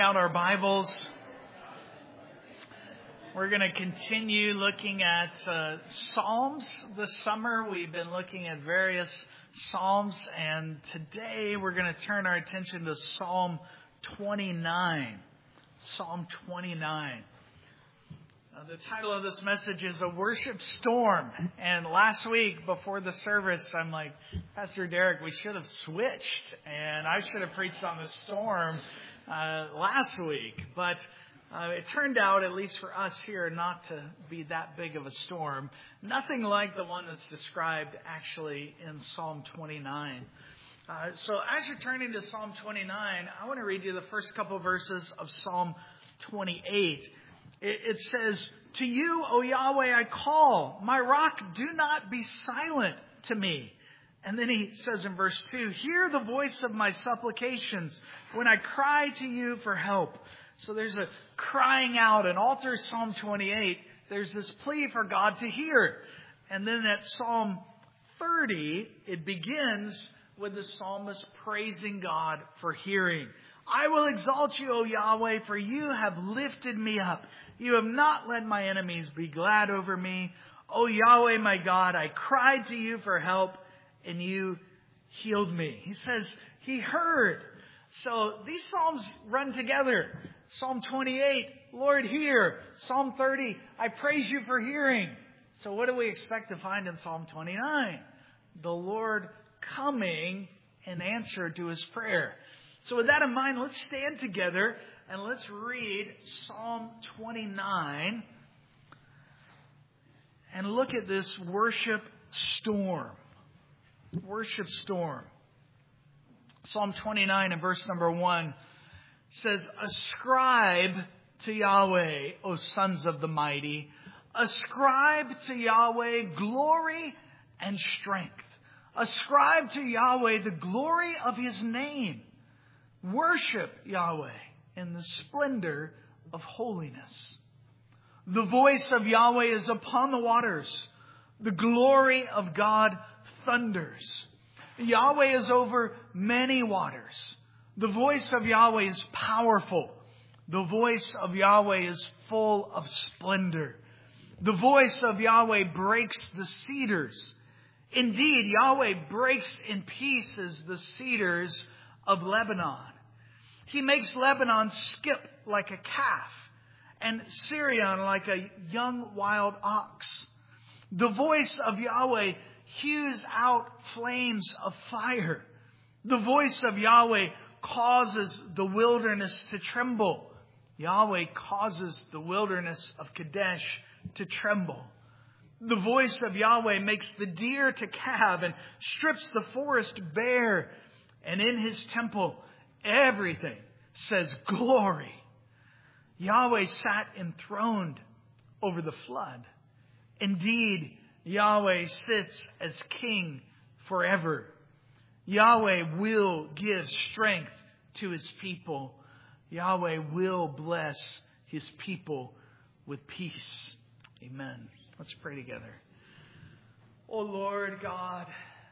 Out our Bibles. We're going to continue looking at Psalms this summer. We've been looking at various Psalms, and today we're going to turn our attention to Psalm 29. Psalm 29. The title of this message is A Worship Storm. And last week before the service, I'm like, Pastor Derek, we should have switched, and I should have preached on the storm last week, but it turned out, at least for us here, not to be that big of a storm. Nothing like the one that's described actually in Psalm 29. So as you're turning to Psalm 29, I want to read you the first couple verses of Psalm 28. It says, "To you, O Yahweh, I call. My rock, do not be silent to me." And then he says in verse 2, "Hear the voice of my supplications when I cry to you for help." So there's a crying out, and all through Psalm 28, there's this plea for God to hear. And then at Psalm 30, it begins with the psalmist praising God for hearing. "I will exalt you, O Yahweh, for you have lifted me up. You have not let my enemies be glad over me. O Yahweh, my God, I cried to you for help, and you healed me." He says he heard. So these psalms run together. Psalm 28, Lord, hear. Psalm 30, I praise you for hearing. So what do we expect to find in Psalm 29? The Lord coming in answer to his prayer. So with that in mind, let's stand together and let's read Psalm 29 and look at this worship storm. Worship storm. Psalm 29 and verse number 1 says, "Ascribe to Yahweh, O sons of the mighty. Ascribe to Yahweh glory and strength. Ascribe to Yahweh the glory of his name. Worship Yahweh in the splendor of holiness. The voice of Yahweh is upon the waters. The glory of God thunders. Yahweh is over many waters. The voice of Yahweh is powerful. The voice of Yahweh is full of splendor. The voice of Yahweh breaks the cedars. Indeed, Yahweh breaks in pieces the cedars of Lebanon. He makes Lebanon skip like a calf and Syrian like a young wild ox. The voice of Yahweh hews out flames of fire. The voice of Yahweh causes the wilderness to tremble. Yahweh causes the wilderness of Kadesh to tremble. The voice of Yahweh makes the deer to calve and strips the forest bare. And in his temple, everything says glory. Yahweh sat enthroned over the flood. Indeed, Yahweh sits as king forever. Yahweh will give strength to his people. Yahweh will bless his people with peace. Amen. Let's pray together. Oh Lord God,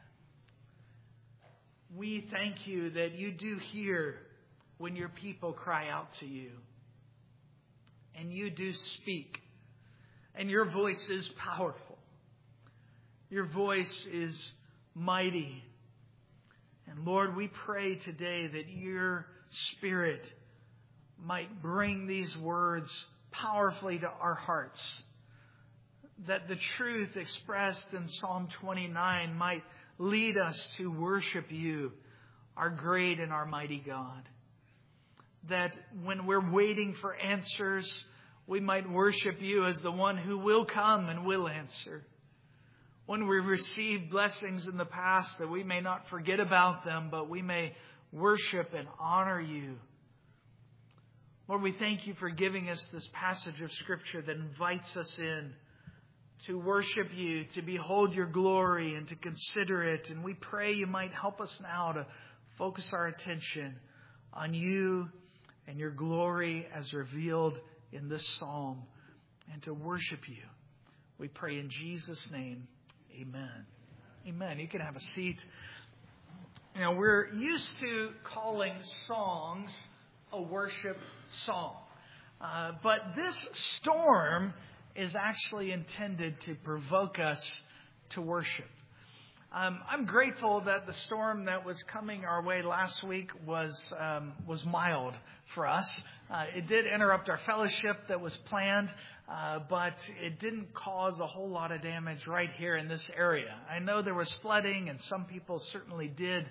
we thank you that you do hear when your people cry out to you. And you do speak. And your voice is powerful. Your voice is mighty. And Lord, we pray today that your Spirit might bring these words powerfully to our hearts. That the truth expressed in Psalm 29 might lead us to worship you, our great and our mighty God. That when we're waiting for answers, we might worship you as the one who will come and will answer. When we receive blessings in the past, that we may not forget about them, but we may worship and honor you. Lord, we thank you for giving us this passage of Scripture that invites us in to worship you, to behold your glory, and to consider it. And we pray you might help us now to focus our attention on you and your glory as revealed in this psalm, and to worship you. We pray in Jesus' name. Amen. Amen. You can have a seat. You know, we're used to calling songs a worship psalm. But this storm is actually intended to provoke us to worship. I'm grateful that the storm that was coming our way last week was mild for us. It did interrupt our fellowship that was planned, but it didn't cause a whole lot of damage right here in this area. I know there was flooding, and some people certainly did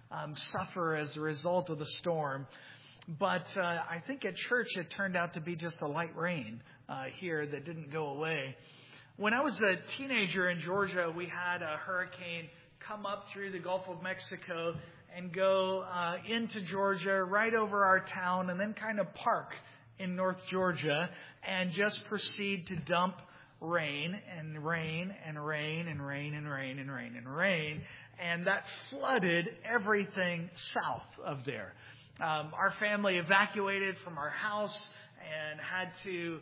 suffer as a result of the storm. But I think at church it turned out to be just a light rain here that didn't go away. When I was a teenager in Georgia, we had a hurricane come up through the Gulf of Mexico and go into Georgia, right over our town, and then kind of park in North Georgia and just proceed to dump rain and rain and rain and rain and rain and rain and rain. And that flooded everything south of there. Our family evacuated from our house and had to,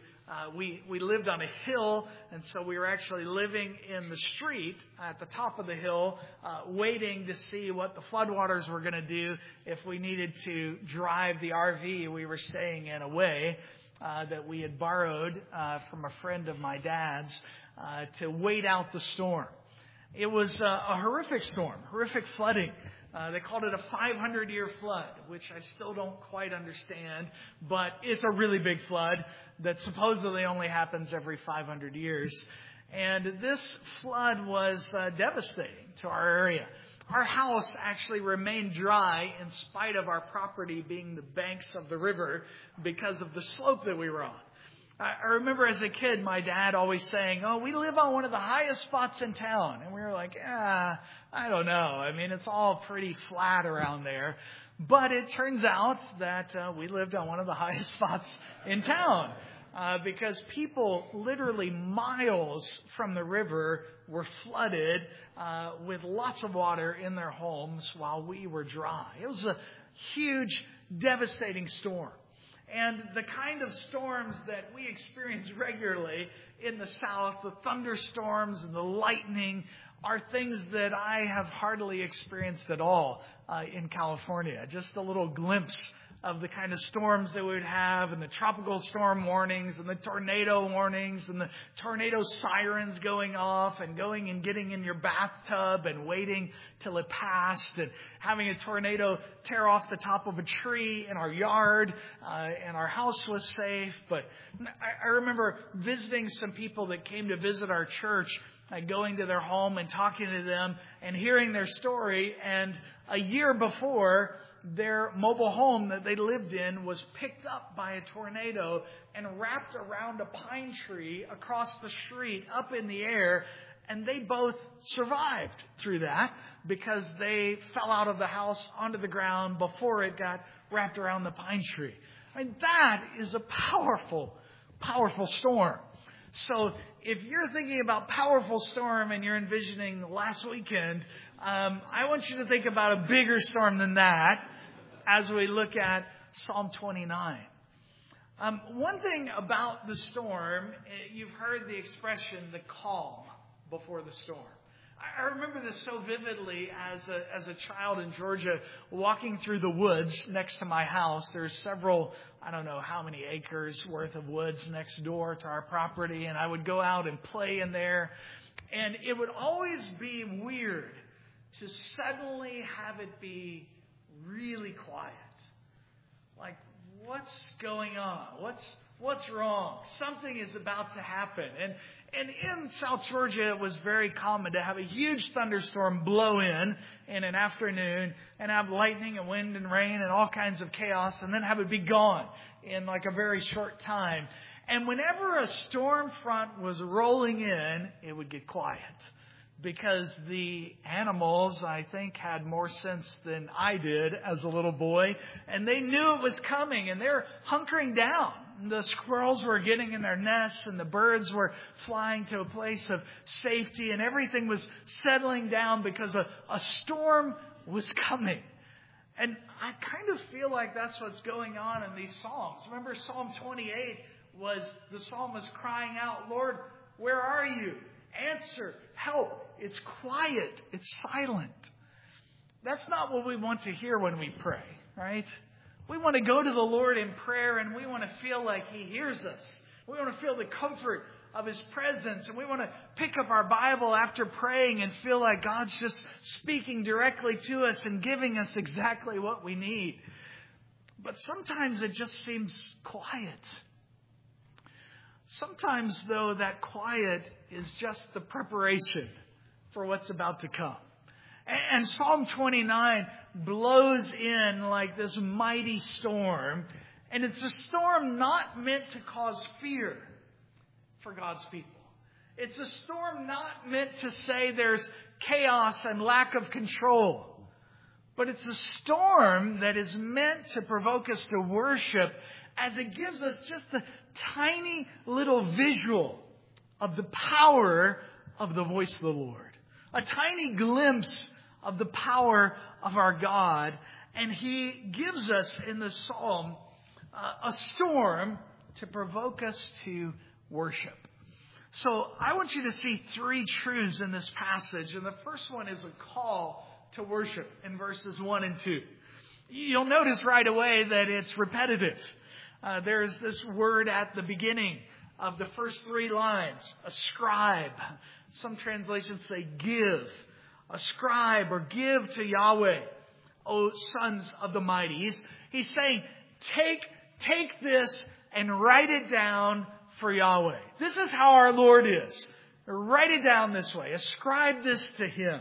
we lived on a hill, and so we were actually living in the street at the top of the hill, waiting to see what the floodwaters were going to do if we needed to drive the RV we were staying in away, that we had borrowed from a friend of my dad's, to wait out the storm. It was a horrific storm, horrific flooding. They called it a 500-year flood, which I still don't quite understand, but it's a really big flood that supposedly only happens every 500 years. And this flood was devastating to our area. Our house actually remained dry in spite of our property being the banks of the river because of the slope that we were on. I remember as a kid, my dad always saying, "Oh, we live on one of the highest spots in town." And we were like, I don't know. I mean, it's all pretty flat around there. But it turns out that we lived on one of the highest spots in town because people literally miles from the river were flooded with lots of water in their homes while we were dry. It was a huge, devastating storm. And the kind of storms that we experience regularly in the South, the thunderstorms and the lightning, are things that I have hardly experienced at all in California. Just a little glimpse of the kind of storms that we would have, and the tropical storm warnings and the tornado warnings and the tornado sirens going off and going and getting in your bathtub and waiting till it passed, and having a tornado tear off the top of a tree in our yard, and our house was safe. But I remember visiting some people that came to visit our church, going to their home and talking to them and hearing their story. And a year before, their mobile home that they lived in was picked up by a tornado and wrapped around a pine tree across the street up in the air. And they both survived through that because they fell out of the house onto the ground before it got wrapped around the pine tree. I mean, that is a powerful, powerful storm. So if you're thinking about powerful storm and you're envisioning last weekend, I want you to think about a bigger storm than that as we look at Psalm 29. One thing about the storm, you've heard the expression, the calm before the storm. I remember this so vividly as a child in Georgia, walking through the woods next to my house. There's several, I don't know how many acres worth of woods next door to our property, and I would go out and play in there. And it would always be weird to suddenly have it be really quiet. Like, what's going on? What's wrong? Something is about to happen. And in South Georgia, it was very common to have a huge thunderstorm blow in an afternoon and have lightning and wind and rain and all kinds of chaos, and then have it be gone in like a very short time. And whenever a storm front was rolling in, it would get quiet. Because the animals, I think, had more sense than I did as a little boy. And they knew it was coming, and they're hunkering down. The squirrels were getting in their nests, and the birds were flying to a place of safety, and everything was settling down because a storm was coming. And I kind of feel like that's what's going on in these Psalms. Remember, Psalm 28 was the psalmist crying out, "Lord, where are you? Answer, help." It's quiet. It's silent. That's not what we want to hear when we pray, right? We want to go to the Lord in prayer, and we want to feel like He hears us. We want to feel the comfort of His presence, and we want to pick up our Bible after praying and feel like God's just speaking directly to us and giving us exactly what we need. But sometimes it just seems quiet. Sometimes, though, that quiet is just the preparation for what's about to come. And Psalm 29 blows in like this mighty storm. And it's a storm not meant to cause fear for God's people. It's a storm not meant to say there's chaos and lack of control. But it's a storm that is meant to provoke us to worship, as it gives us just a tiny little visual of the power of the voice of the Lord. A tiny glimpse of the power of our God. And He gives us in the psalm a storm to provoke us to worship. So I want you to see three truths in this passage. And the first one is a call to worship in verses 1 and 2. You'll notice right away that it's repetitive. There's this word at the beginning of the first three lines, ascribe. Some translations say give. Ascribe or give to Yahweh, O sons of the mighty. He's saying, take this and write it down for Yahweh. This is how our Lord is. Write it down this way. Ascribe this to Him.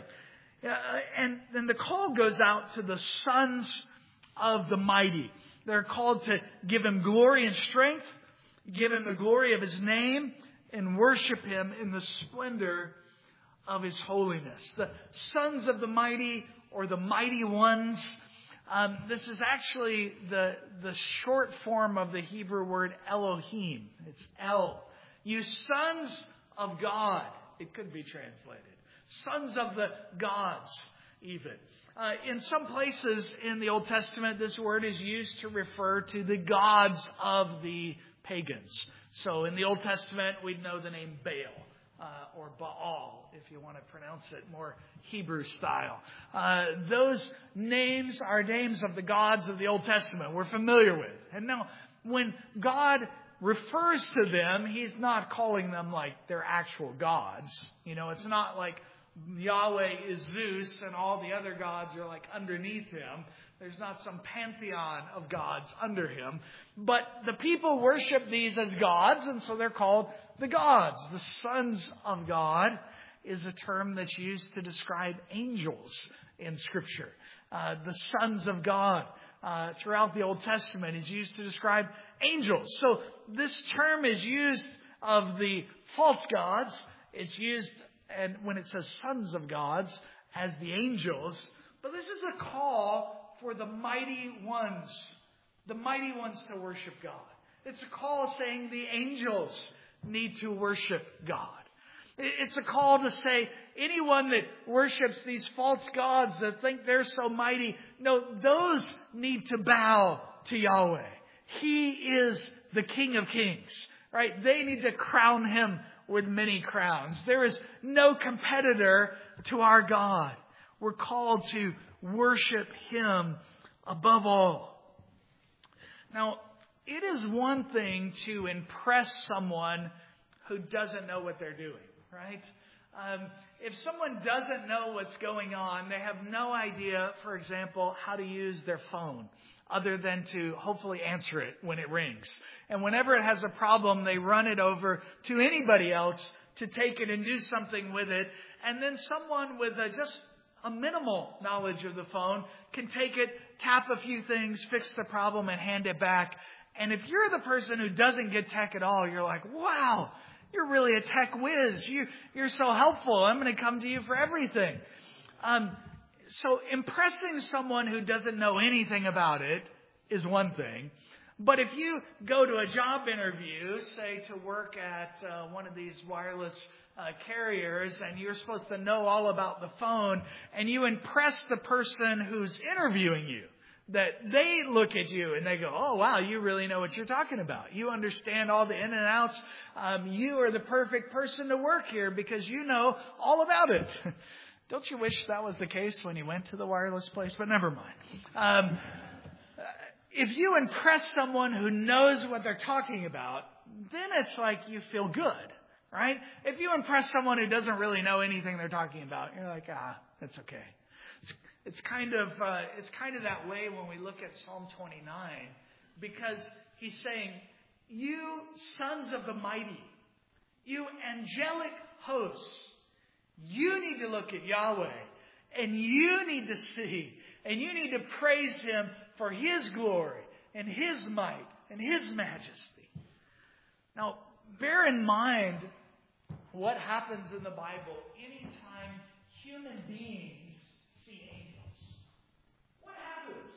And then the call goes out to the sons of the mighty. They're called to give Him glory and strength, give Him the glory of His name, and worship Him in the splendor of His holiness. The sons of the mighty, or the mighty ones. This is actually the short form of the Hebrew word Elohim. It's El. You sons of God. It could be translated. Sons of the gods, even. In some places in the Old Testament, this word is used to refer to the gods of the pagans. So in the Old Testament, we'd know the name Baal or Baal, if you want to pronounce it more Hebrew style. Those names are names of the gods of the Old Testament we're familiar with. And now, when God refers to them, He's not calling them like they're actual gods. You know, it's not like Yahweh is Zeus and all the other gods are like underneath Him. There's not some pantheon of gods under Him. But the people worship these as gods, and so they're called the gods. The sons of God is a term that's used to describe angels in Scripture. The sons of God throughout the Old Testament is used to describe angels. So this term is used of the false gods. It's used, and when it says sons of gods, as the angels. But this is a call for the mighty ones to worship God. It's a call saying the angels need to worship God. It's a call to say anyone that worships these false gods that think they're so mighty, no, those need to bow to Yahweh. He is the King of Kings, right? They need to crown Him with many crowns. There is no competitor to our God. We're called to worship Him above all. Now, it is one thing to impress someone who doesn't know what they're doing, right? If someone doesn't know what's going on, they have no idea, for example, how to use their phone, other than to hopefully answer it when it rings. And whenever it has a problem, they run it over to anybody else to take it and do something with it. And then someone with just a minimal knowledge of the phone can take it, tap a few things, fix the problem, and hand it back. And if you're the person who doesn't get tech at all, you're like, wow, you're really a tech whiz. You're so helpful. I'm going to come to you for everything. So impressing someone who doesn't know anything about it is one thing. But if you go to a job interview, say to work at one of these wireless carriers, and you're supposed to know all about the phone, and you impress the person who's interviewing you, that they look at you and they go, oh, wow, you really know what you're talking about. You understand all the in and outs. You are the perfect person to work here because you know all about it. Don't you wish that was the case when you went to the wireless place? But never mind. if you impress someone who knows what they're talking about, then it's like you feel good, right? If you impress someone who doesn't really know anything they're talking about, you're like, that's okay. It's kind of that way when we look at Psalm 29, because he's saying, you sons of the mighty, you angelic hosts, you need to look at Yahweh, and you need to see, and you need to praise Him for His glory and His might and His majesty. Now, bear in mind what happens in the Bible anytime human beings see angels. What happens?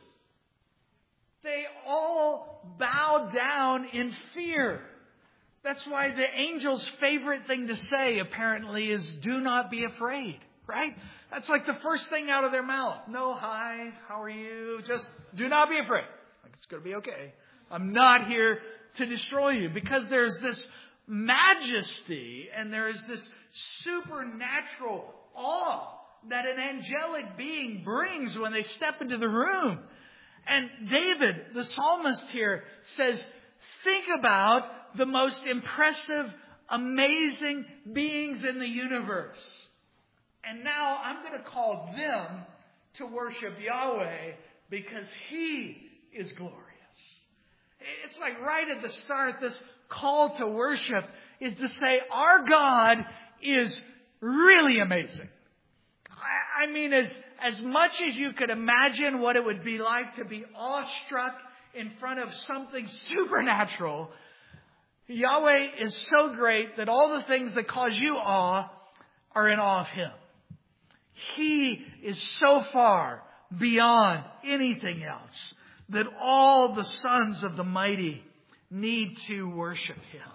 They all bow down in fear. That's why the angel's favorite thing to say, apparently, is do not be afraid, right? That's like the first thing out of their mouth. No, hi, how are you? Just do not be afraid. Like, it's going to be okay. I'm not here to destroy you. Because there's this majesty and there is this supernatural awe that an angelic being brings when they step into the room. And David, the psalmist here, says, think about the most impressive, amazing beings in the universe. And now I'm going to call them to worship Yahweh because He is glorious. It's like right at the start, this call to worship is to say, our God is really amazing. I mean, as much as you could imagine what it would be like to be awestruck in front of something supernatural, Yahweh is so great that all the things that cause you awe are in awe of Him. He is so far beyond anything else that all the sons of the mighty need to worship Him.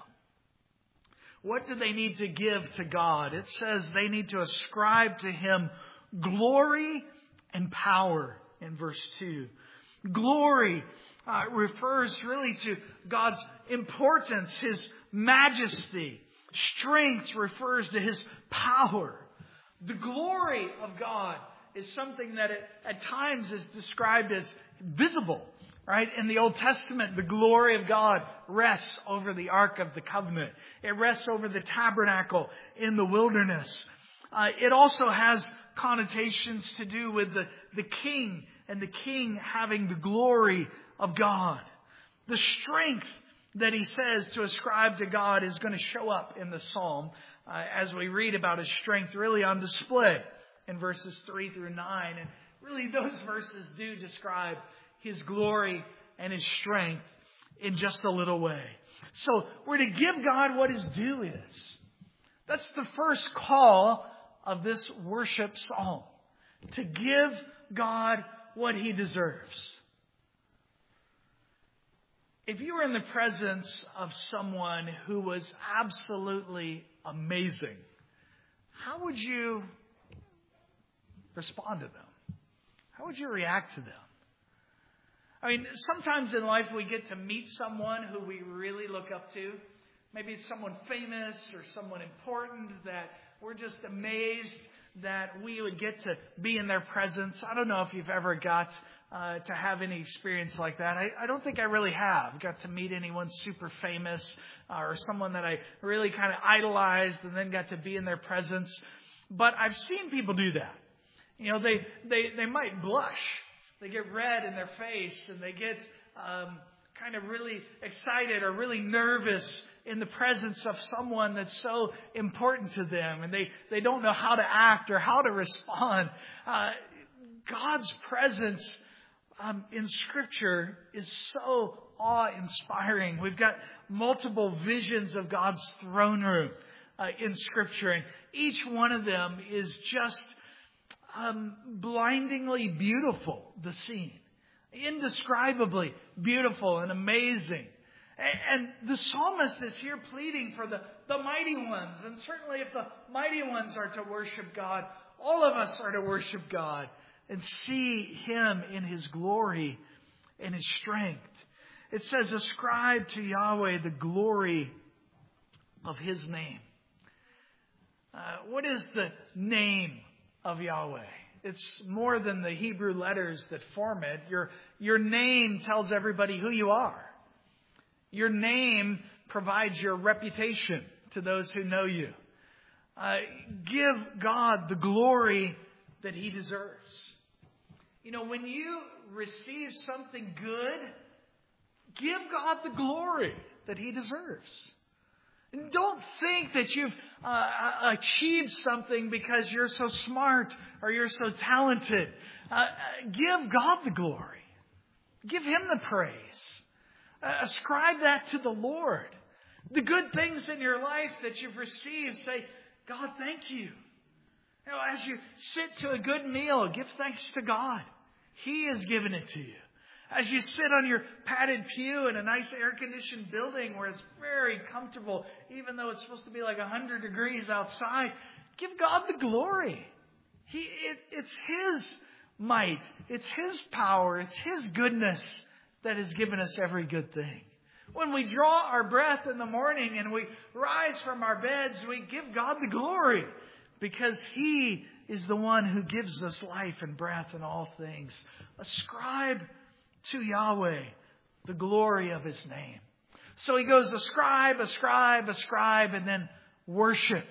What do they need to give to God? It says they need to ascribe to Him glory and power in verse 2. Glory refers really to God's importance, His majesty. Strength refers to His power. The glory of God is something that at times is described as visible, right? In the Old Testament, the glory of God rests over the Ark of the Covenant. It rests over the tabernacle in the wilderness. It also has connotations to do with the king and the king having the glory of God. The strength that he says to ascribe to God is going to show up in the psalm as we read about His strength really on display in verses 3 through 9. And really those verses do describe His glory and His strength in just a little way. So we're to give God what His due is. That's the first call of this worship psalm. To give God what He deserves. If you were in the presence of someone who was absolutely amazing, how would you respond to them? How would you react to them? I mean, sometimes in life we get to meet someone who we really look up to. Maybe it's someone famous or someone important that we're just amazed that we would get to be in their presence. I don't know if you've ever got to have any experience like that. I don't think I really have got to meet anyone super famous or someone that I really kind of idolized and then got to be in their presence. But I've seen people do that. You know, they might blush. They get red in their face and they get kind of really excited or really nervous in the presence of someone that's so important to them. And they don't know how to act or how to respond. God's presence in Scripture is so awe-inspiring. We've got multiple visions of God's throne room in Scripture. And each one of them is just blindingly beautiful, the scene. Indescribably beautiful and amazing. And the psalmist is here pleading for the mighty ones. And certainly if the mighty ones are to worship God, all of us are to worship God and see Him in His glory and His strength. It says, ascribe to Yahweh the glory of His name. What is the name of Yahweh? It's more than the Hebrew letters that form it. Your name tells everybody who you are. Your name provides your reputation to those who know you. Give God the glory that He deserves. When you receive something good, give God the glory that He deserves. And don't think that you've achieved something because you're so smart or you're so talented. Give God the glory. Give Him the praise. Ascribe that to the Lord. The good things in your life that you've received, say, God, thank you. As you sit to a good meal, give thanks to God. He has given it to you. As you sit on your padded pew in a nice air-conditioned building where it's very comfortable, even though it's supposed to be like 100 degrees outside, give God the glory. It's His might. It's His power. It's His goodness that has given us every good thing. When we draw our breath in the morning and we rise from our beds, we give God the glory because He is the one who gives us life and breath and all things. Ascribe to Yahweh the glory of His name. So he goes ascribe, ascribe, ascribe, and then worship.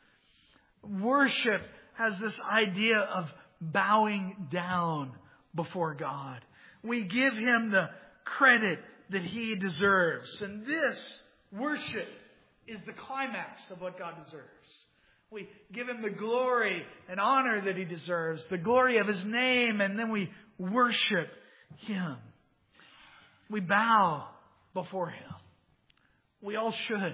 Worship has this idea of bowing down before God. We give Him the credit that He deserves. And this worship is the climax of what God deserves. We give Him the glory and honor that He deserves, the glory of His name, and then we worship Him. We bow before Him. We all should.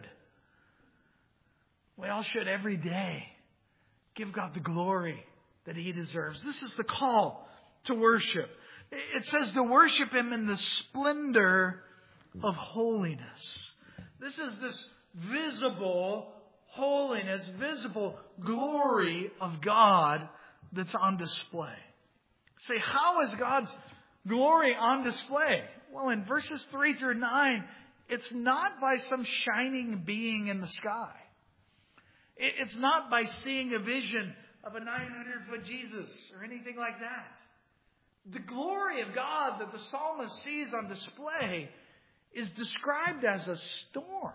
We all should every day give God the glory that He deserves. This is the call to worship. It says to worship Him in the splendor of holiness. This is this visible holiness, visible glory of God that's on display. Say, how is God's glory on display? Well, in verses 3 through 9, it's not by some shining being in the sky. It's not by seeing a vision of a 900-foot Jesus or anything like that. The glory of God that the psalmist sees on display is described as a storm.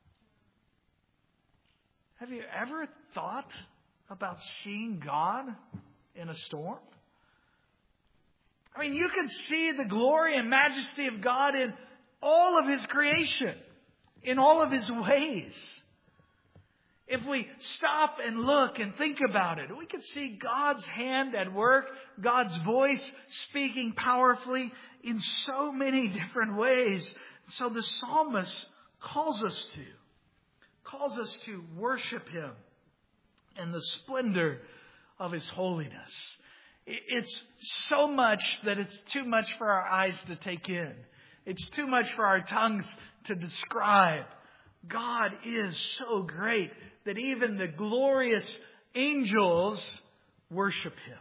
Have you ever thought about seeing God in a storm? I mean, you can see the glory and majesty of God in all of His creation, in all of His ways. If we stop and look and think about it, we can see God's hand at work, God's voice speaking powerfully in so many different ways. So the psalmist calls us to worship Him in the splendor of His holiness. It's so much that it's too much for our eyes to take in. It's too much for our tongues to describe. God is so great that even the glorious angels worship Him.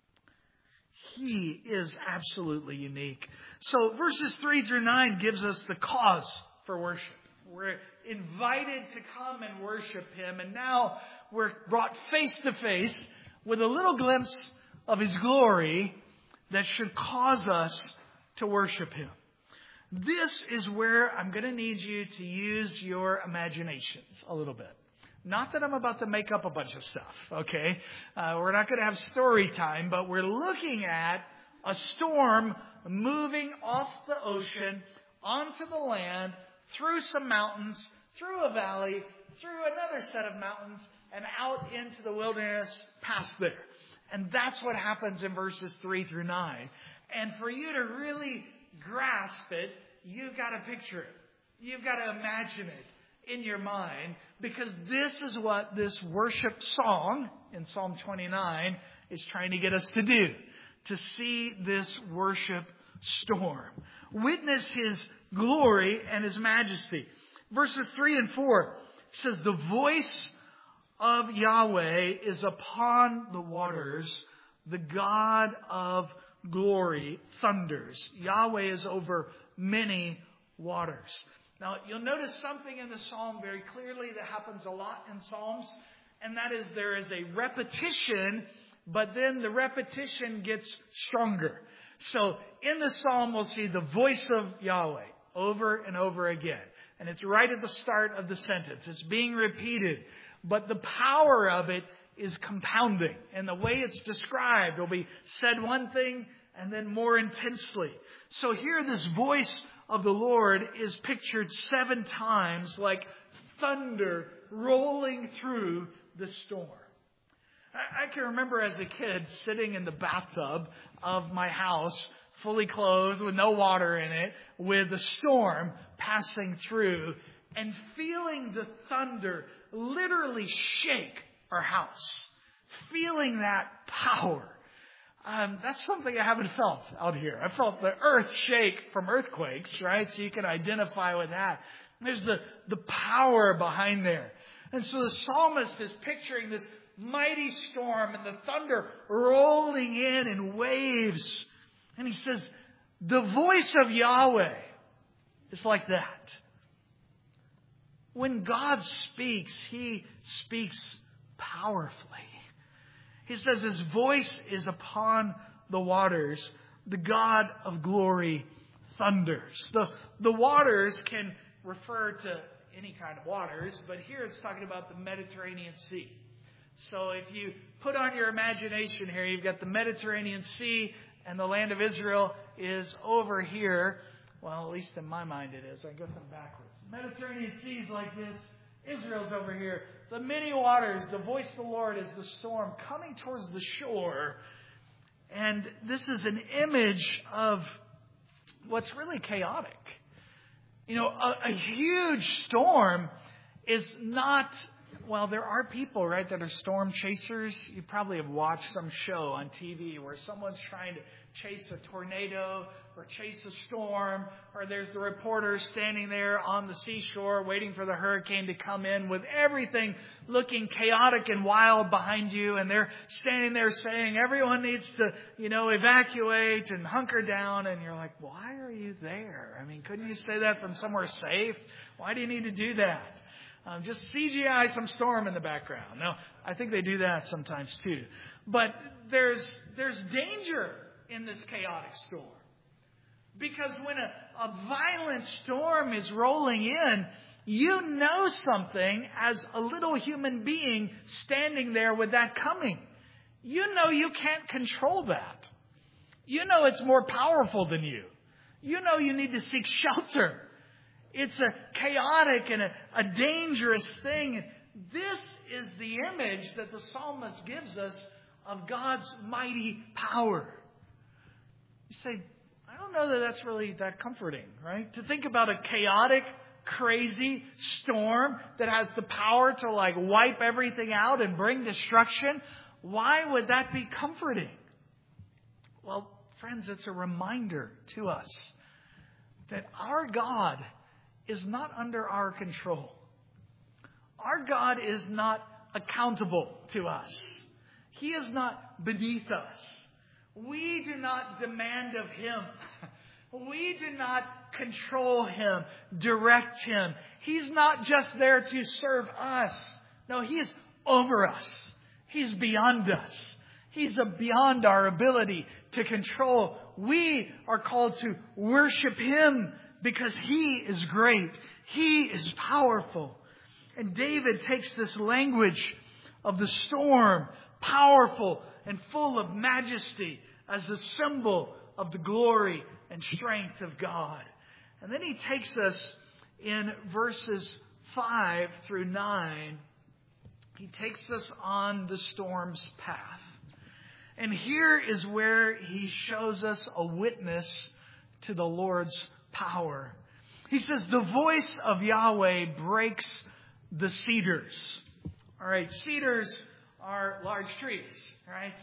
He is absolutely unique. So verses 3 through 9 gives us the cause for worship. We're invited to come and worship Him. And now we're brought face to face with a little glimpse of His glory that should cause us to worship Him. This is where I'm going to need you to use your imaginations a little bit. Not that I'm about to make up a bunch of stuff, okay? We're not going to have story time, but we're looking at a storm moving off the ocean onto the land, through some mountains, through a valley, through another set of mountains, and out into the wilderness past there. And that's what happens in verses 3 through 9. And for you to really grasp it, you've got to picture it. You've got to imagine it in your mind, because this is what this worship song in Psalm 29 is trying to get us to do. To see this worship storm. Witness His glory and His majesty. Verses 3 and 4 says, the voice of Yahweh is upon the waters. The God of glory thunders. Yahweh is over many waters. Now, you'll notice something in the psalm very clearly that happens a lot in Psalms, and that is there is a repetition but then the repetition gets stronger. So in the psalm, we'll see the voice of Yahweh over and over again. And it's right at the start of the sentence. It's being repeated. But the power of it is compounding. And the way it's described will be said one thing and then more intensely. So here this voice of the Lord is pictured 7 times like thunder rolling through the storm. I can remember as a kid sitting in the bathtub of my house, fully clothed with no water in it, with the storm passing through and feeling the thunder literally shake our house. Feeling that power. That's something I haven't felt out here. I felt the earth shake from earthquakes, right? So you can identify with that. There's the power behind there. And so the psalmist is picturing this mighty storm and the thunder rolling in waves. And he says, the voice of Yahweh is like that. When God speaks, He speaks powerfully. He says His voice is upon the waters. The God of glory thunders. The waters can refer to any kind of waters, but here it's talking about the Mediterranean Sea. So if you put on your imagination here, you've got the Mediterranean Sea and the land of Israel is over here. Well, at least in my mind it is. I guess I'm backwards. Mediterranean Sea is like this. Israel's over here. The many waters, the voice of the Lord is the storm coming towards the shore. And this is an image of what's really chaotic. You know, a huge storm is not, well, there are people, right, that are storm chasers. You probably have watched some show on TV where someone's trying to chase a tornado or chase a storm, or there's the reporter standing there on the seashore waiting for the hurricane to come in with everything looking chaotic and wild behind you, and they're standing there saying everyone needs to, evacuate and hunker down, and you're like, why are you there? I mean, couldn't you say that from somewhere safe? Why do you need to do that? Just CGI some storm in the background. No, I think they do that sometimes too. But there's danger in this chaotic storm. Because when a violent storm is rolling in, you know something as a little human being standing there with that coming. You know you can't control that. You know it's more powerful than you. You know you need to seek shelter. It's a chaotic and a dangerous thing. This is the image that the psalmist gives us of God's mighty power. You say, I don't know that that's really that comforting, right? To think about a chaotic, crazy storm that has the power to wipe everything out and bring destruction. Why would that be comforting? Well, friends, it's a reminder to us that our God is not under our control. Our God is not accountable to us. He is not beneath us. We do not demand of Him. We do not control Him, direct Him. He's not just there to serve us. No, He is over us. He's beyond us. He's beyond our ability to control. We are called to worship Him because He is great. He is powerful. And David takes this language of the storm, powerful and full of majesty, as a symbol of the glory and strength of God. And then he takes us in verses 5 through 9. He takes us on the storm's path. And here is where he shows us a witness to the Lord's power. He says, the voice of Yahweh breaks the cedars. All right, cedars are large trees, right?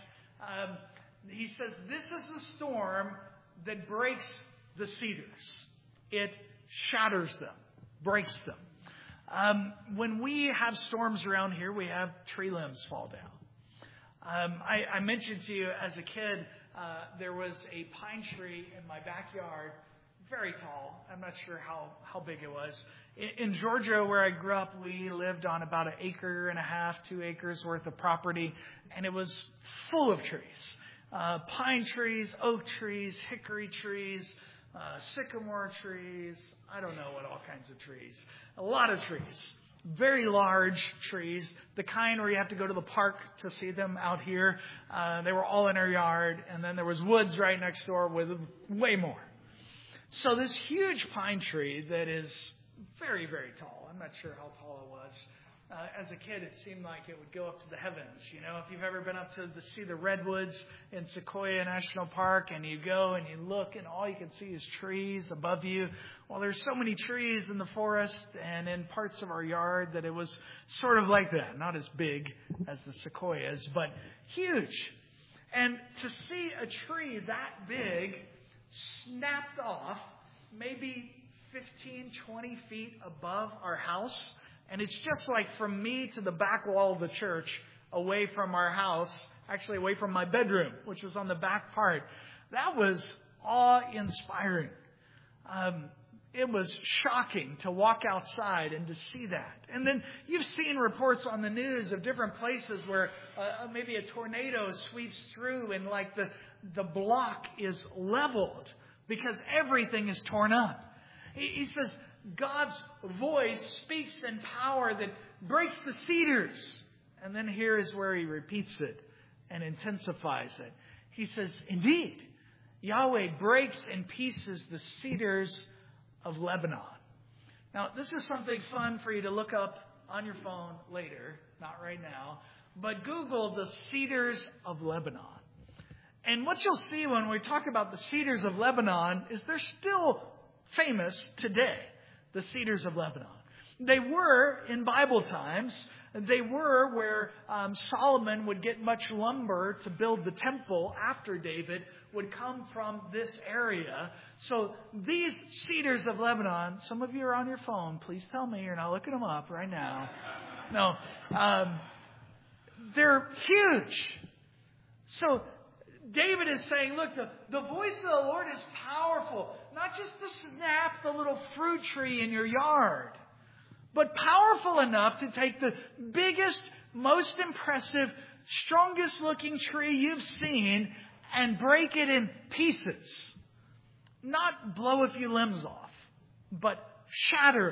He says, this is the storm that breaks the cedars. It shatters them, breaks them. When we have storms around here, we have tree limbs fall down. I mentioned to you as a kid, there was a pine tree in my backyard very tall. I'm not sure how big it was. In Georgia, where I grew up, we lived on about 1.5 acres, 2 acres worth of property, and it was full of trees. Pine trees, oak trees, hickory trees, sycamore trees. I don't know what all kinds of trees. A lot of trees. Very large trees, the kind where you have to go to the park to see them out here. They were all in our yard, and then there was woods right next door with way more. So this huge pine tree that is very, very tall. I'm not sure how tall it was. As a kid, it seemed like it would go up to the heavens. You know, if you've ever been up to see the redwoods in Sequoia National Park, and you go and you look and all you can see is trees above you. Well, there's so many trees in the forest and in parts of our yard that it was sort of like that. Not as big as the sequoias, but huge. And to see a tree that big snapped off maybe 15, 20 feet above our house. And it's just like from me to the back wall of the church, away from our house, actually away from my bedroom, which was on the back part. That was awe-inspiring. It was shocking to walk outside and to see that. And then you've seen reports on the news of different places where maybe a tornado sweeps through and like the block is leveled because everything is torn up. He says God's voice speaks in power that breaks the cedars. And then here is where he repeats it and intensifies it. He says, indeed, Yahweh breaks in pieces the cedars of Lebanon. Now, this is something fun for you to look up on your phone later, not right now, but Google the cedars of Lebanon. And what you'll see when we talk about the cedars of Lebanon is they're still famous today, the cedars of Lebanon. They were in Bible times. They were where Solomon would get much lumber to build the temple after David would come from this area. So these cedars of Lebanon, some of you are on your phone. Please tell me you're not looking them up right now. No. They're huge. So David is saying, look, the voice of the Lord is powerful. Not just to snap the little fruit tree in your yard, but powerful enough to take the biggest, most impressive, strongest looking tree you've seen and break it in pieces. Not blow a few limbs off, but shatter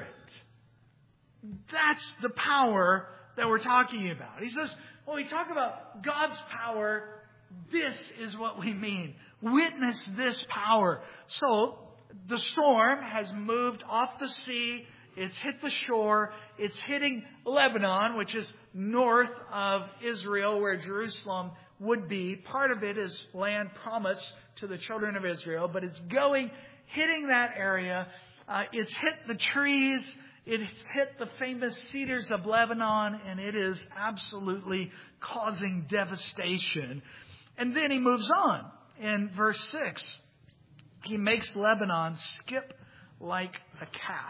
it. That's the power that we're talking about. He says, when we talk about God's power, this is what we mean. Witness this power. So the storm has moved off the sea. It's hit the shore. It's hitting Lebanon, which is north of Israel, where Jerusalem would be. Part of it is land promised to the children of Israel, but it's hitting that area. It's hit the trees. It's hit the famous cedars of Lebanon, and it is absolutely causing devastation. And then he moves on. In verse 6, he makes Lebanon skip like a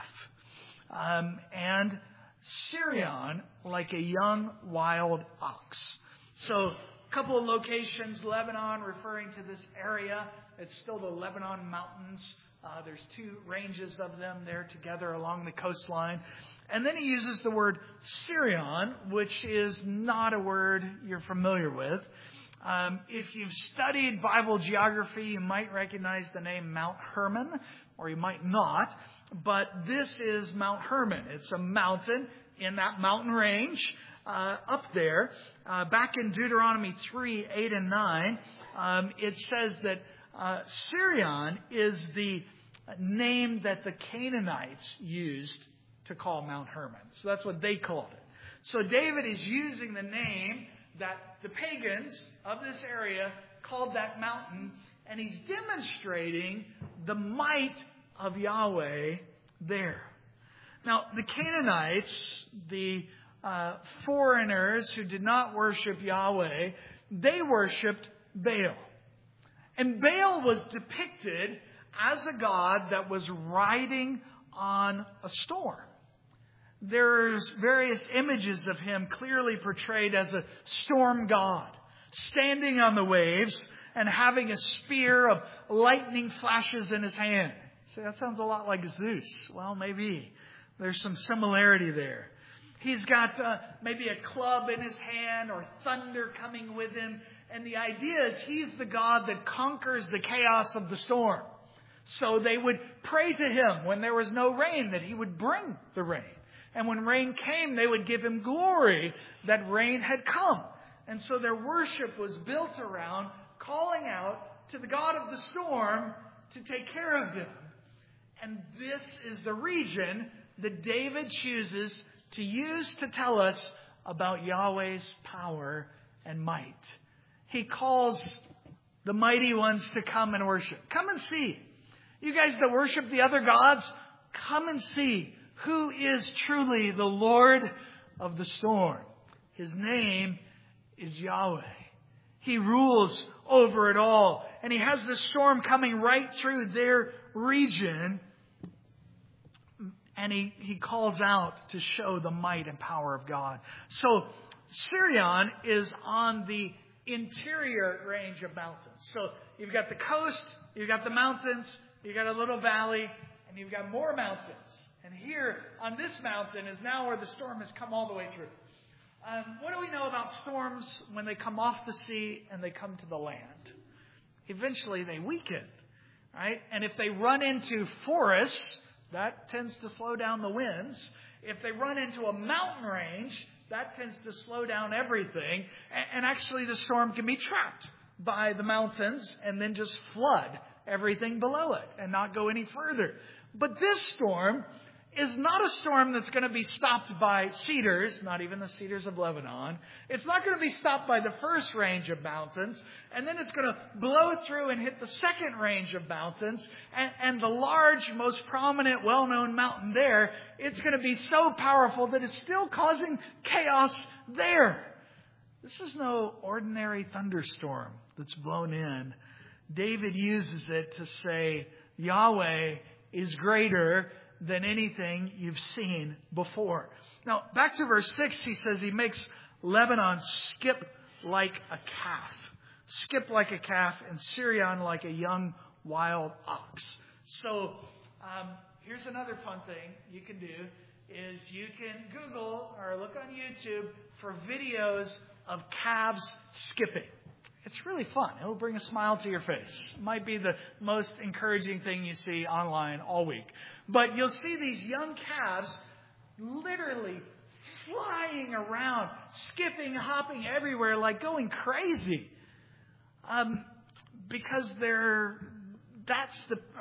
calf, and Sirion like a young wild ox. So a couple of locations, Lebanon referring to this area. It's still the Lebanon Mountains. There's 2 ranges of them there together along the coastline. And then he uses the word Sirion, which is not a word you're familiar with. If you've studied Bible geography, you might recognize the name Mount Hermon, or you might not. But this is Mount Hermon. It's a mountain in that mountain range up there. Back in Deuteronomy 3, 8, and 9, it says that Sirion is the name that the Canaanites used to call Mount Hermon. So that's what they called it. So David is using the name that the pagans of this area called that mountain, and he's demonstrating the might of Yahweh there. Now, the Canaanites, the foreigners who did not worship Yahweh, they worshipped Baal. And Baal was depicted as a god that was riding on a storm. There's various images of him clearly portrayed as a storm god, standing on the waves and having a spear of lightning flashes in his hand. See, that sounds a lot like Zeus. Well, maybe. There's some similarity there. He's got maybe a club in his hand or thunder coming with him. And the idea is he's the God that conquers the chaos of the storm. So they would pray to him when there was no rain that he would bring the rain. And when rain came, they would give him glory that rain had come. And so their worship was built around calling out to the God of the storm to take care of them. And this is the region that David chooses to use to tell us about Yahweh's power and might. He calls the mighty ones to come and worship. Come and see. You guys that worship the other gods, come and see who is truly the Lord of the storm. His name is Yahweh. He rules over it all. And he has the storm coming right through their region. And he calls out to show the might and power of God. So Sirion is on the interior range of mountains. So you've got the coast, you've got the mountains, you've got a little valley, and you've got more mountains. And here on this mountain is now where the storm has come all the way through. What do we know about storms when they come off the sea and they come to the land? Eventually they weaken, right? And if they run into forests, that tends to slow down the winds. If they run into a mountain range, that tends to slow down everything. And actually the storm can be trapped by the mountains and then just flood everything below it and not go any further. But this storm is not a storm that's going to be stopped by cedars, not even the cedars of Lebanon. It's not going to be stopped by the first range of mountains. And then it's going to blow through and hit the second range of mountains. And the large, most prominent, well-known mountain there, it's going to be so powerful that it's still causing chaos there. This is no ordinary thunderstorm that's blown in. David uses it to say Yahweh is greater than anything you've seen before. Now, back to verse 6, he says he makes Lebanon skip like a calf. Skip like a calf, and Sirion like a young wild ox. So, here's another fun thing you can do, is you can Google or look on YouTube for videos of calves skipping. It's really fun. It'll bring a smile to your face. It might be the most encouraging thing you see online all week. But you'll see these young calves literally flying around, skipping, hopping everywhere, like going crazy. Because that's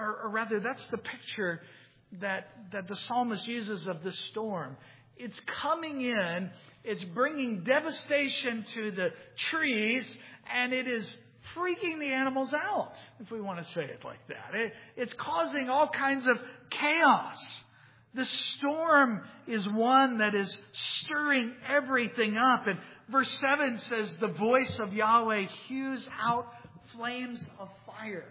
the picture that the psalmist uses of this storm. It's coming in, it's bringing devastation to the trees, and it is freaking the animals out, if we want to say it like that. It's causing all kinds of chaos. The storm is one that is stirring everything up. And verse 7 says, the voice of Yahweh hews out flames of fire.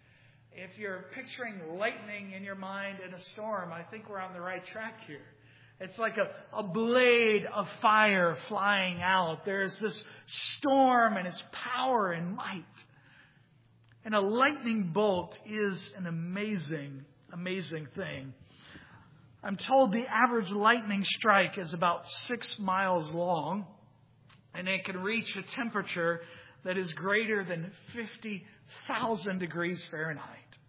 If you're picturing lightning in your mind in a storm, I think we're on the right track here. It's like a blade of fire flying out. There's this storm and its power and might. And a lightning bolt is an amazing, amazing thing. I'm told the average lightning strike is about 6 miles long, and it can reach a temperature that is greater than 50,000 degrees Fahrenheit.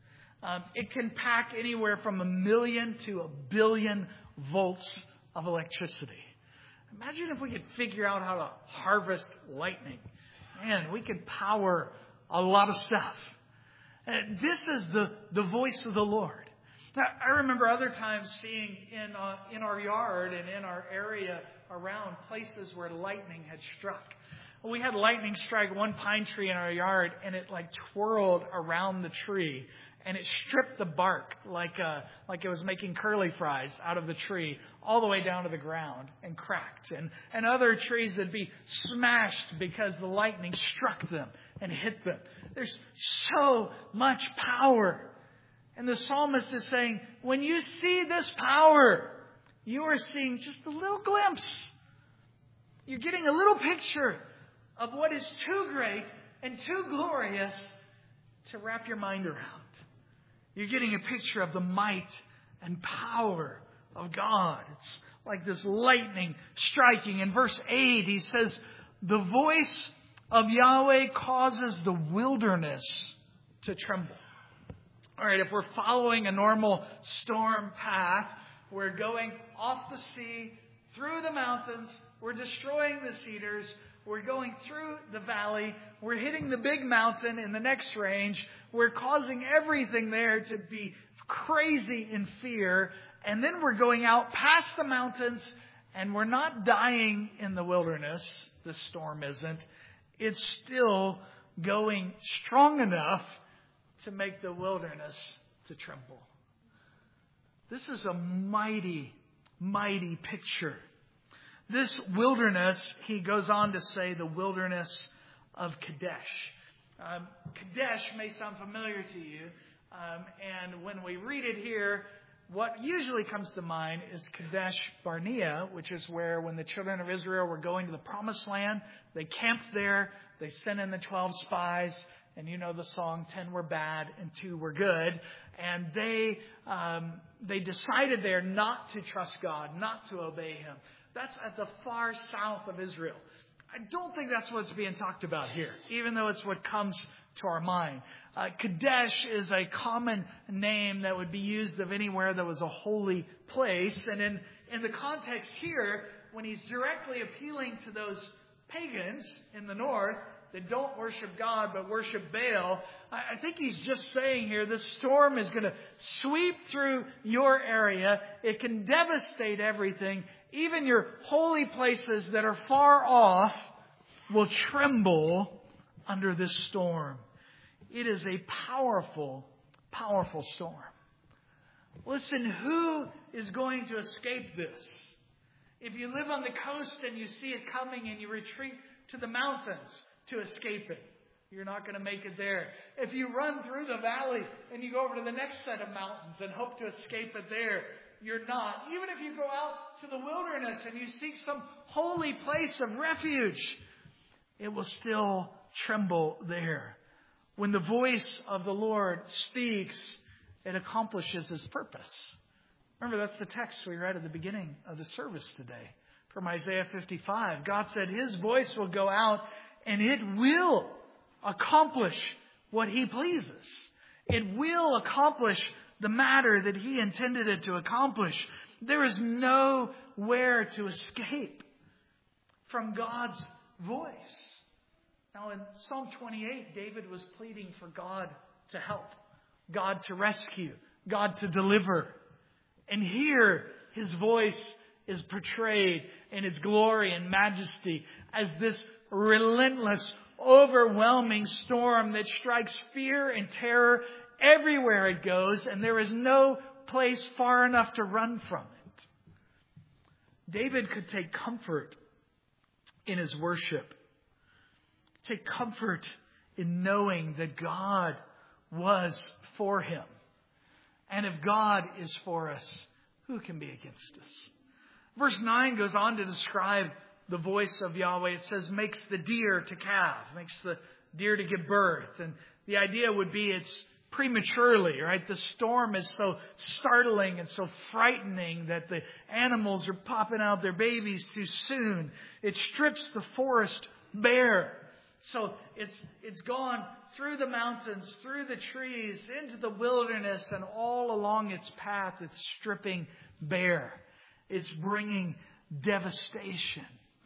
It can pack anywhere from 1 million to 1 billion volts of electricity. Imagine if we could figure out how to harvest lightning. Man, we could power a lot of stuff. This is the voice of the Lord. Now, I remember other times seeing in our yard and in our area around places where lightning had struck. We had lightning strike one pine tree in our yard, and it like twirled around the tree. And it stripped the bark like it was making curly fries out of the tree all the way down to the ground and cracked. And other trees would be smashed because the lightning struck them and hit them. There's so much power. And the psalmist is saying, when you see this power, you are seeing just a little glimpse. You're getting a little picture of what is too great and too glorious to wrap your mind around. You're getting a picture of the might and power of God. It's like this lightning striking. In verse 8, he says, the voice of Yahweh causes the wilderness to tremble. All right, if we're following a normal storm path, we're going off the sea, through the mountains, we're destroying the cedars, we're going through the valley, we're hitting the big mountain in the next range, we're causing everything there to be crazy in fear, and then we're going out past the mountains, and we're not dying in the wilderness. The storm isn't. It's still going strong enough to make the wilderness to tremble. This is a mighty, mighty picture. This wilderness, he goes on to say, the wilderness of Kadesh. Kadesh may sound familiar to you. And when we read it here, what usually comes to mind is Kadesh Barnea, which is where when the children of Israel were going to the promised land, they camped there, they sent in the 12 spies, and you know the song, 10 were bad and 2 were good. And they decided there not to trust God, not to obey Him. That's at the far south of Israel. I don't think that's what's being talked about here, even though it's what comes to our mind. Kadesh is a common name that would be used of anywhere that was a holy place. And in the context here, when he's directly appealing to those pagans in the north that don't worship God but worship Baal, I think he's just saying here, this storm is going to sweep through your area. It can devastate everything. Even your holy places that are far off will tremble under this storm. It is a powerful, powerful storm. Listen, who is going to escape this? If you live on the coast and you see it coming and you retreat to the mountains to escape it, you're not going to make it there. If you run through the valley and you go over to the next set of mountains and hope to escape it there, you're not. Even if you go out to the wilderness and you seek some holy place of refuge, it will still tremble there. When the voice of the Lord speaks, it accomplishes His purpose. Remember, that's the text we read at the beginning of the service today from Isaiah 55. God said His voice will go out and it will accomplish what He pleases. It will accomplish the matter that He intended it to accomplish. There is nowhere to escape from God's voice. Now in Psalm 28, David was pleading for God to help, God to rescue, God to deliver. And here His voice is portrayed in its glory and majesty as this relentless, overwhelming storm that strikes fear and terror everywhere it goes, and there is no place far enough to run from it. David could take comfort in his worship. Take comfort in knowing that God was for him. And if God is for us, who can be against us? Verse 9 goes on to describe the voice of Yahweh. It says, makes the deer to calve, makes the deer to give birth. And the idea would be it's prematurely, right? The storm is so startling and so frightening that the animals are popping out their babies too soon. It strips the forest bare. So it's gone through the mountains, through the trees, into the wilderness, and all along its path, it's stripping bare. It's bringing devastation.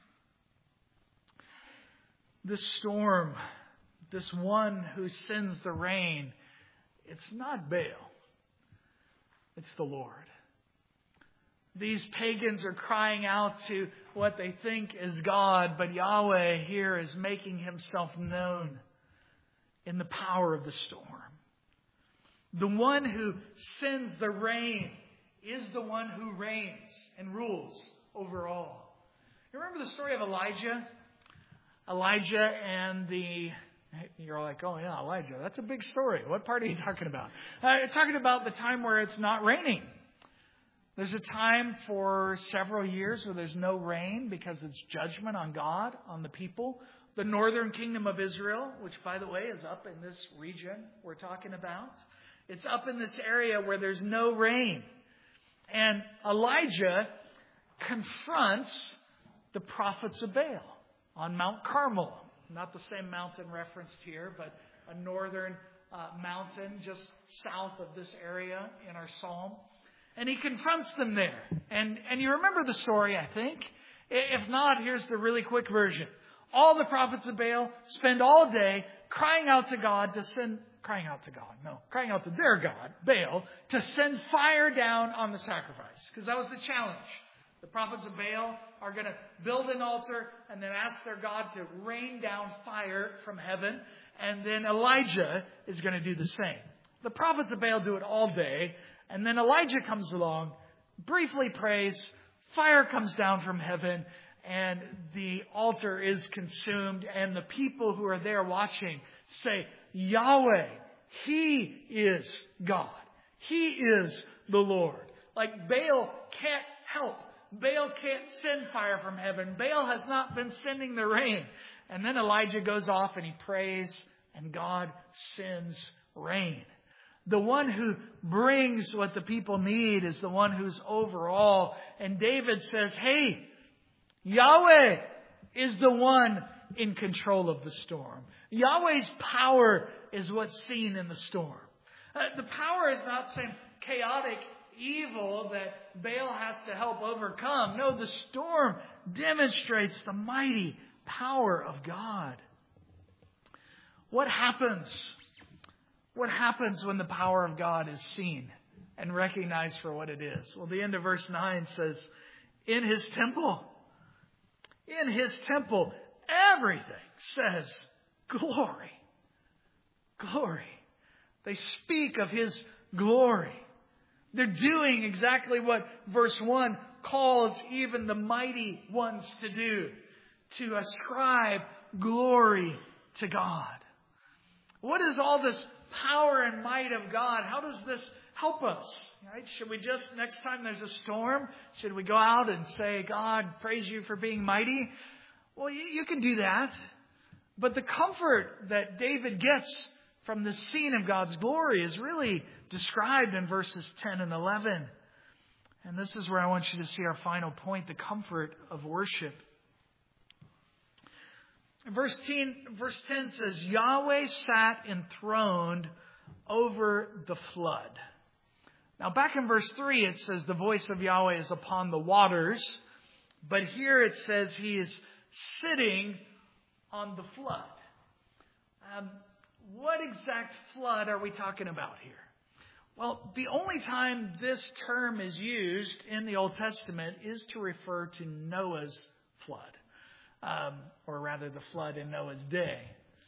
This storm, this one who sends the rain, it's not Baal. It's the Lord. These pagans are crying out to what they think is God, but Yahweh here is making Himself known in the power of the storm. The one who sends the rain is the one who reigns and rules over all. You remember the story of Elijah? Elijah and you're like, oh yeah, Elijah, that's a big story. What part are you talking about? Talking about the time where it's not raining. There's a time for several years where there's no rain because it's judgment on God, on the people. The northern kingdom of Israel, which by the way is up in this region we're talking about. It's up in this area where there's no rain. And Elijah confronts the prophets of Baal on Mount Carmel. Not the same mountain referenced here, but a northern mountain just south of this area in our psalm. And he confronts them there. And you remember the story, I think. If not, here's the really quick version. All the prophets of Baal spend all day crying out to their God, Baal, to send fire down on the sacrifice. Because that was the challenge. The prophets of Baal are going to build an altar and then ask their God to rain down fire from heaven. And then Elijah is going to do the same. The prophets of Baal do it all day. And then Elijah comes along, briefly prays, fire comes down from heaven, and the altar is consumed. And the people who are there watching say, Yahweh, He is God. He is the Lord. Like Baal can't help. Baal can't send fire from heaven. Baal has not been sending the rain. And then Elijah goes off and he prays, and God sends rain. The one who brings what the people need is the one who's over all. And David says, hey, Yahweh is the one in control of the storm. Yahweh's power is what's seen in the storm. The power is not some chaotic evil that Baal has to help overcome. No, the storm demonstrates the mighty power of God. What happens? What happens when the power of God is seen and recognized for what it is? Well, the end of verse 9 says, in His temple, everything says glory. Glory. They speak of His glory. They're doing exactly what verse 1 calls even the mighty ones to do, to ascribe glory to God. What is all this power and might of God? How does this help us? Right? Should we just, next time there's a storm, should we go out and say, God, praise you for being mighty? Well, you can do that. But the comfort that David gets from the scene of God's glory is really described in verses 10 and 11. And this is where I want you to see our final point, the comfort of worship. Verse 10 says, Yahweh sat enthroned over the flood. Now back in verse 3 it says the voice of Yahweh is upon the waters. But here it says He is sitting on the flood. What exact flood are we talking about here? Well, the only time this term is used in the Old Testament is to refer to Noah's flood. Or rather the flood in Noah's day.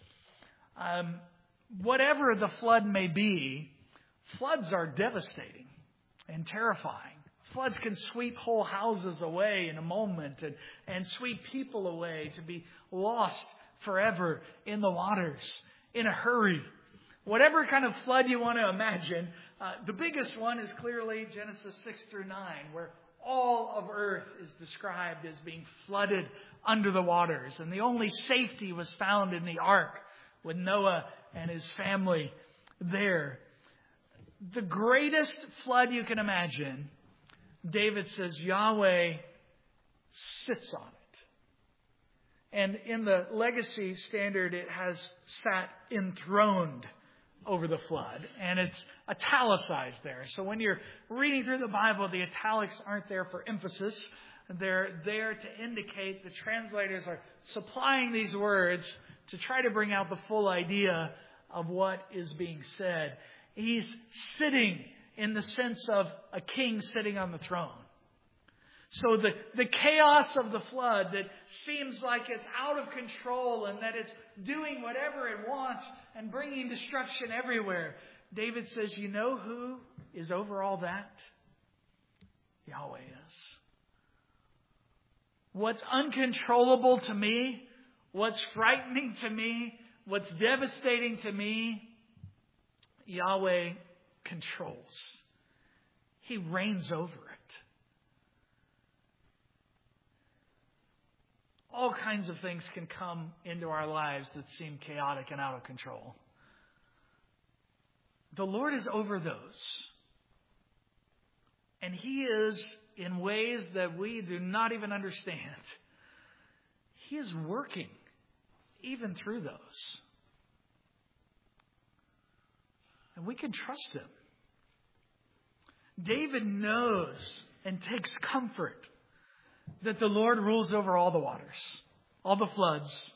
Whatever the flood may be, floods are devastating and terrifying. Floods can sweep whole houses away in a moment and sweep people away to be lost forever in the waters in a hurry. Whatever kind of flood you want to imagine, the biggest one is clearly Genesis 6 through 9, where all of earth is described as being flooded under the waters. And the only safety was found in the ark with Noah and his family there. The greatest flood you can imagine, David says Yahweh sits on it. And in the Legacy Standard, it has sat enthroned over the flood. And it's italicized there. So when you're reading through the Bible, the italics aren't there for emphasis. They're there to indicate the translators are supplying these words to try to bring out the full idea of what is being said. He's sitting in the sense of a king sitting on the throne. So the chaos of the flood that seems like it's out of control and that it's doing whatever it wants and bringing destruction everywhere. David says, you know who is over all that? Yahweh is. What's uncontrollable to me, what's frightening to me, what's devastating to me, Yahweh controls. He reigns over it. All kinds of things can come into our lives that seem chaotic and out of control. the Lord is over those. And He is in ways that we do not even understand. He is working even through those. And we can trust Him. David knows and takes comfort that the Lord rules over all the waters, all the floods.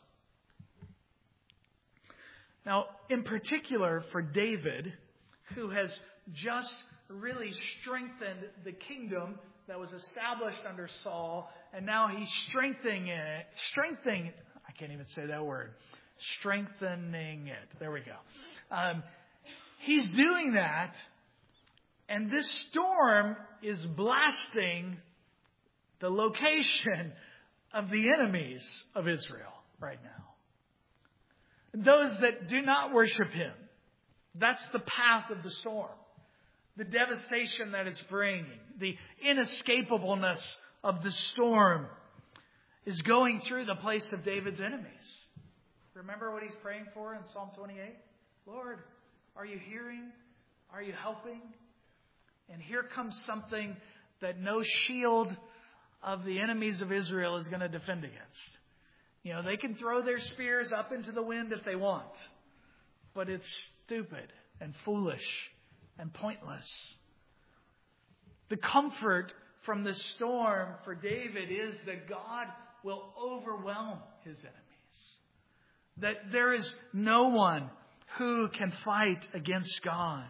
Now, in particular for David, who has just really strengthened the kingdom that was established under Saul, and now he's strengthening it. I can't even say that word. Strengthening it. There we go. He's doing that, and this storm is blasting the location of the enemies of Israel right now. Those that do not worship Him. That's the path of the storm. The devastation that it's bringing. The inescapableness of the storm is going through the place of David's enemies. Remember what he's praying for in Psalm 28? Lord, are you hearing? Are you helping? And here comes something that no shield of the enemies of Israel is going to defend against. You know, they can throw their spears up into the wind if they want. But it's stupid and foolish and pointless. The comfort from the storm for David is that God will overwhelm his enemies. That there is no one who can fight against God.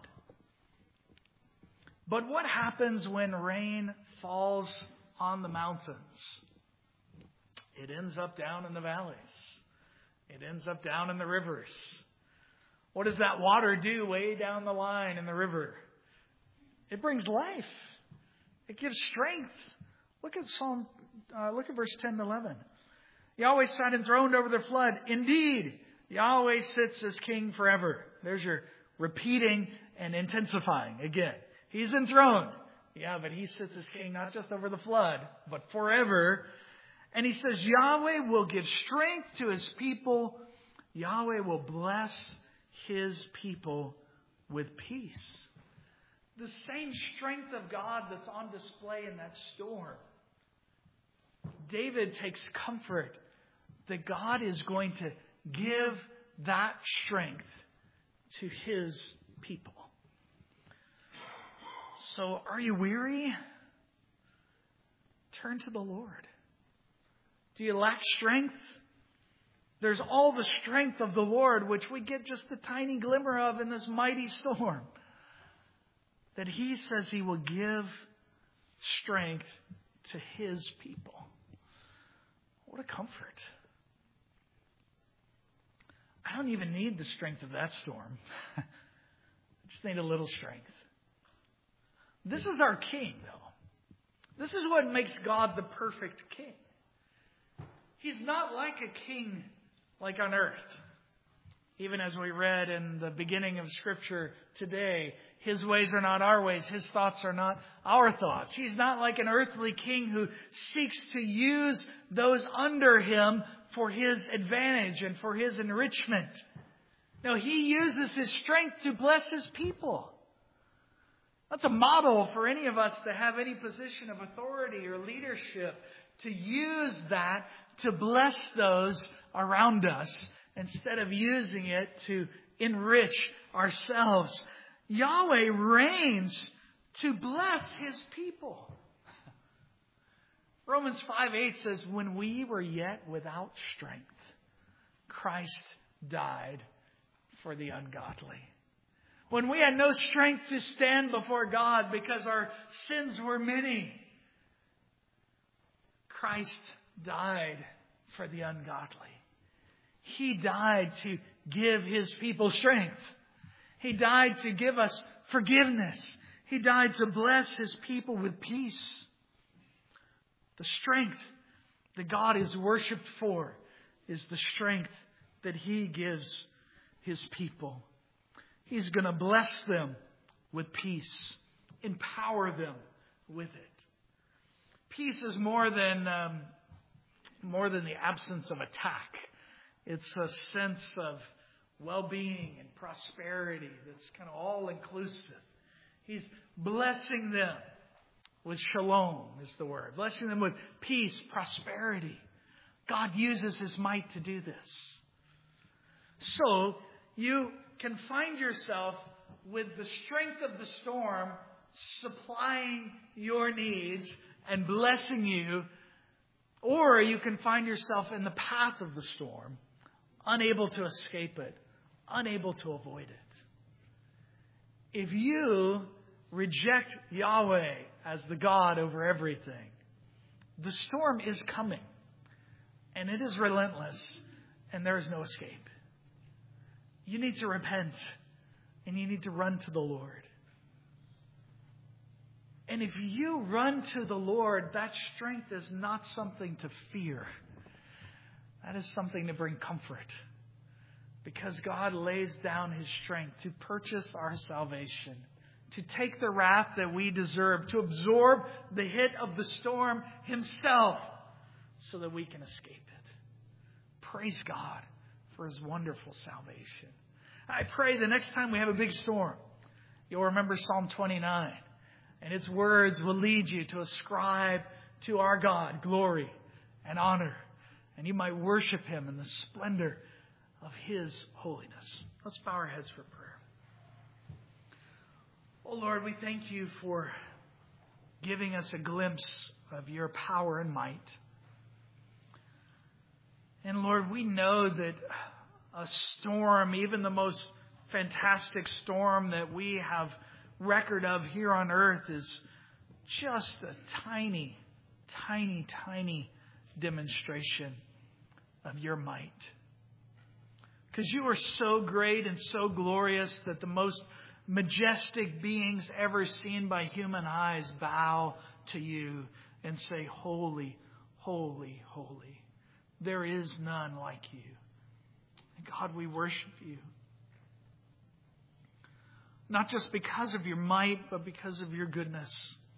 But what happens when rain falls on the mountains? It ends up down in the valleys. It ends up down in the rivers. What does that water do way down the line in the river? It brings life. It gives strength. Look at verse 10 and 11. Yahweh sat enthroned over the flood. Indeed, Yahweh sits as king forever. There's your repeating and intensifying again. He's enthroned. Yeah, but He sits as king not just over the flood, but forever. And He says, Yahweh will give strength to His people. Yahweh will bless His people with peace. The same strength of God that's on display in that storm. David takes comfort that God is going to give that strength to His people. So, are you weary? Turn to the Lord. Do you lack strength? There's all the strength of the Lord, which we get just a tiny glimmer of in this mighty storm. That He says He will give strength to His people. What a comfort. I don't even need the strength of that storm. I just need a little strength. This is our King, though. This is what makes God the perfect King. He's not like a king like on earth. Even as we read in the beginning of Scripture today, His ways are not our ways. His thoughts are not our thoughts. He's not like an earthly king who seeks to use those under him for his advantage and for his enrichment. No, He uses His strength to bless His people. That's a model for any of us to have any position of authority or leadership, to use that to bless those around us instead of using it to enrich ourselves. Yahweh reigns to bless His people. Romans 5:8 says, when we were yet without strength, Christ died for the ungodly. When we had no strength to stand before God because our sins were many, Christ died for the ungodly. He died to give His people strength. He died to give us forgiveness. He died to bless His people with peace. The strength that God is worshipped for is the strength that He gives His people. He's going to bless them with peace. Empower them with it. Peace is more than the absence of attack. It's a sense of well-being and prosperity that's kind of all-inclusive. He's blessing them with shalom is the word. Blessing them with peace, prosperity. God uses His might to do this. So you can find yourself with the strength of the storm supplying your needs and blessing you, or you can find yourself in the path of the storm, unable to escape it, unable to avoid it. If you reject Yahweh as the God over everything, the storm is coming, and it is relentless, and there is no escape. You need to repent, and you need to run to the Lord. And if you run to the Lord, that strength is not something to fear. That is something to bring comfort. Because God lays down His strength to purchase our salvation, to take the wrath that we deserve, to absorb the hit of the storm Himself so that we can escape it. Praise God for His wonderful salvation. I pray the next time we have a big storm, you'll remember Psalm 29. And its words will lead you to ascribe to our God glory and honor. And you might worship Him in the splendor of His holiness. Let's bow our heads for prayer. Oh Lord, we thank You for giving us a glimpse of Your power and might. And Lord, we know that a storm, even the most fantastic storm that we have record of here on earth, is just a tiny, tiny, tiny demonstration of Your might. Because You are so great and so glorious that the most majestic beings ever seen by human eyes bow to You and say, holy, holy, holy. There is none like You. And God, we worship You. Not just because of Your might, but because of Your goodness.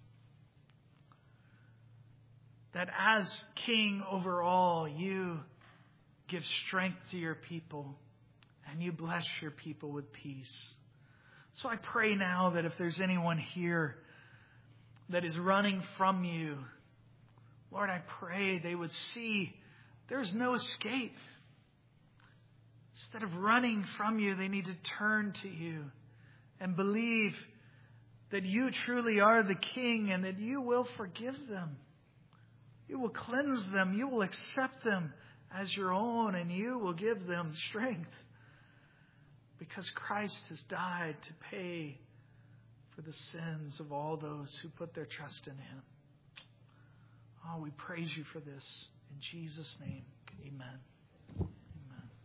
That as King over all, You give strength to Your people. And You bless Your people with peace. So I pray now that if there's anyone here that is running from You, Lord, I pray they would see there's no escape. Instead of running from You, they need to turn to You and believe that You truly are the King and that You will forgive them. You will cleanse them. You will accept them as Your own, and You will give them strength because Christ has died to pay for the sins of all those who put their trust in Him. Oh, we praise You for this. In Jesus' name, amen.